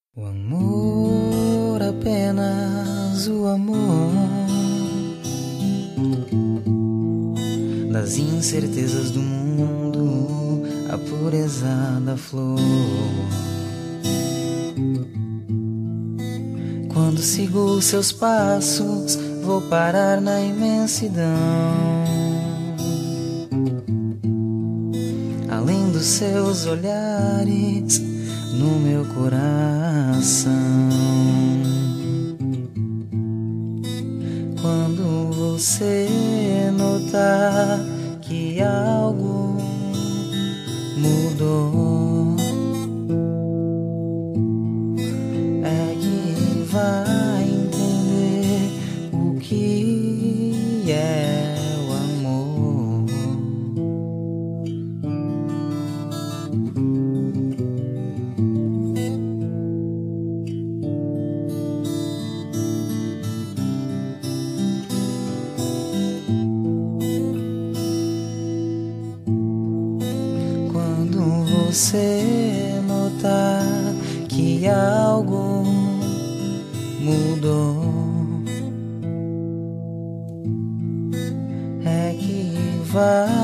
O amor, apenas o amor, das incertezas do mundo, a pureza da flor. Quando sigo seus passos, vou parar na imensidão. Além dos seus olhares, no meu coração. Quando você notar que algo mudou, é que vai entender o que é o amor. Você notar que algo mudou, é que vai